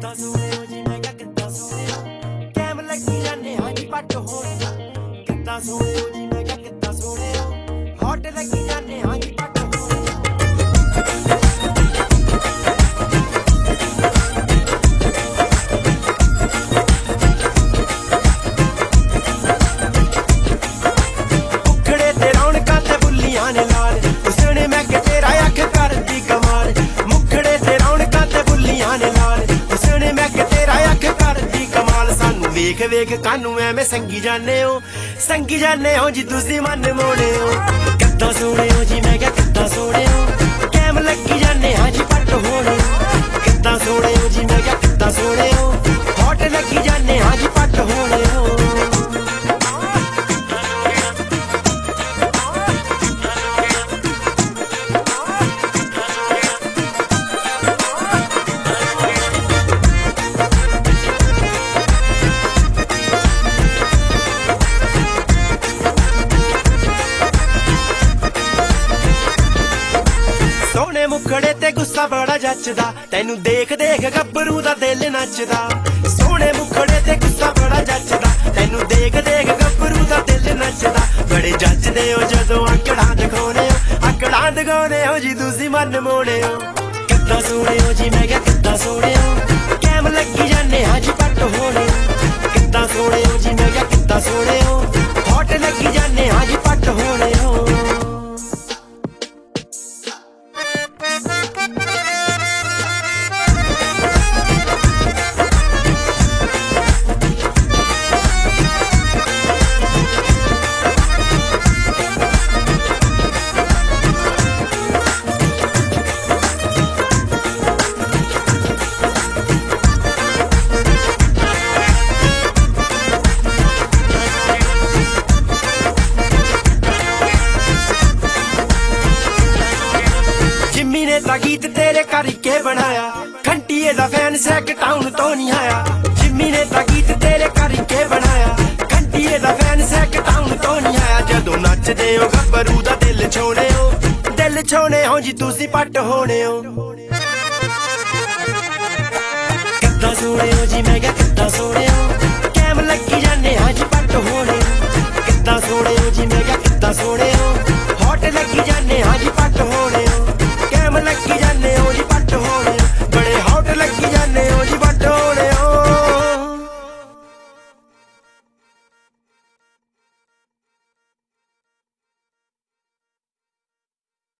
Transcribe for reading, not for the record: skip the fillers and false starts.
ਕਿੱਦਾਂ ਸੋਹਣਿਓ ਜੀ ਮੈਂ ਕਿਹਾ ਕਿੱਦਾਂ ਸੋਹਣਿਓ ਕੈਮ ਲੱਗੀ ਜਾਂਦੇ ਹਾਂ ਜੀ ਪੱਟ ਹੋਣ ਕਿੱਦਾਂ ਸੋਹਣਿਓ ਜੀ ਮੈਂ ਕਿਹਾ ਕਿੱਦਾਂ ਸੋਹਣਿਓ ਹੌਟ ਲੱਗੀ ਜਾਂਦੇ ਹਾਂ ਜੀ ਪੱਟ ਉਖੜੇ ਤੇ ਰੌਣਕਾਂ ਤੇ ਬੁੱਲੀਆਂ ਨੇ ਲਾਲ ਉਸਨੇ ਮੈਂ ਕਿ ਤੇਰਾ ਅੱਖ ਕਰਦੀ ਕਮਾਲ ਮੁਖੜੇ ਤੇ ਰੌਣਕਾਂ ਤੇ ਬੁੱਲੀਆਂ ਨੇ ਲਾਲ ਉਸਨੇ ਮੈਂ ਕਿ ਤੇਰਾ ਅੱਖ ਕਰਦੀ ਕਮਾਲ ਸਾਨੂੰ ਵੇਖ ਵੇਖ ਕਾਨੂੰ ਐਵੇਂ ਸੰਗੀ ਜਾਂਦੇ ਹੋ ਜੀ ਤੁਸੀਂ ਮਨ ਮੋੜੇ ਹੋ ਕਿੱਦਾਂ ਸੋਹਣਿਓ ਜੀ ਮੈਂ ਕਿਹਾ ਕਿੱਦਾਂ ਸੋਹਣਿਓ ਕੈਮ ਲੱਗੀ ਜਾਂਦੇ ਹਾਂ ਜੀ ਪੱਟ ਹੋਣ ਕਿੱਦਾਂ ਸੋਹਣਿਓ ਜੀ ਮੈਂ ਕਿਹਾ ਕਿੱਦਾਂ ਸੋਹਣਿਓ ਹੌਟ ਲੱਗੀ ਜਾਂਦੇ ਹਾਂ ਜੀ ਪੱਟ ਹੋਣ ਸੋਹਣੇ ਮੁਖੜੇ ਤੇ ਗੁੱਸਾ ਬੜਾ ਜੱਚਦਾ ਤੈਨੂੰ ਦੇਖ ਦੇਖ ਗੱਭਰੂ ਦਾ ਦਿਲ ਨੱਚਦਾ ਸੋਹਣੇ ਮੁਖੜੇ ਤੇ ਗੁੱਸਾ ਬੜਾ ਜੱਚਦਾ ਤੈਨੂੰ ਦੇਖ ਦੇਖ ਗੱਭਰੂ ਦਾ ਦਿਲ ਨੱਚਦਾ ਬੜੇ ਜੱਚਦੇ ਹੋ ਜਦੋਂ ਆਕੜਾਂ ਦਿਖਾਉਂਦੇ ਹੋ ਜੀ ਤੁਸੀਂ ਮਨ ਮੋੜੇ ਹੋ ਕਿੱਦਾਂ ਸੋਹਣਿਓ ਜੀ ਮੈਂ ਕਿਹਾ ਕਿੱਦਾਂ ਸੋਹਣਿਓ ਕੈਮ ਲੱਗੀ ਜਾਂਦੇ ਹਾਂ ਜੀ ਪੱਟ ਹੋਣ ਕਿੱਦਾਂ ਸੋਹਣਿਓ ਜੀ ਮੈਂ ਕਿਹਾ ਕਿੱਦਾਂ ਸੋਹਣਿਓ ਹੌਟ ਲੱਗੀ ਜਾਂਦੇ ਹਾਂ ਜੀ ਪੱਟ ਹੋਣ ਦਾ ਗੀਤ ਤੇਰੇ ਕਰਕੇ ਬਣਾਇਆ ਘੰਟੀਏ ਦਾ ਫੈਨ ਸੈਕ ਟਾਊਨ ਤੋਂ ਨਹੀਂ ਆਇਆ ਜਿੰਮੀ ਨੇ ਤਾਂ ਗੀਤ ਤੇਰੇ ਕਰਕੇ ਬਣਾਇਆ ਘੰਟੀਏ ਦਾ ਫੈਨ ਸੈਕ ਟਾਊਨ ਤੋਂ ਨਹੀਂ ਆਇਆ ਜਦੋਂ ਨੱਚਦੇ ਹੋ ਗੱਭਰੂ ਦਾ ਦਿਲ ਛੋਣੇ ਹੋ ਜੀ ਤੁਸੀਂ ਪੱਟ ਹੋਣੇ ਹੋ ਕਿੱਦਾਂ ਸੋਹਣਿਓ ਜੀ ਮੈਂ ਕਿਹਾ ਕਿੱਦਾਂ ਸੋਹਣਿਓ ਕੈਮ ਲੱਗੀ ਜਾਂਦੇ ਹਾਂ ਜੀ ਪੱਟ ਹੋਣ ਕਿੱਦਾਂ ਸੋਹਣਿਓ ਜੀ ਮੈਂ ਕਿਹਾ ਕਿੱਦਾਂ ਸੋਹਣਿਓ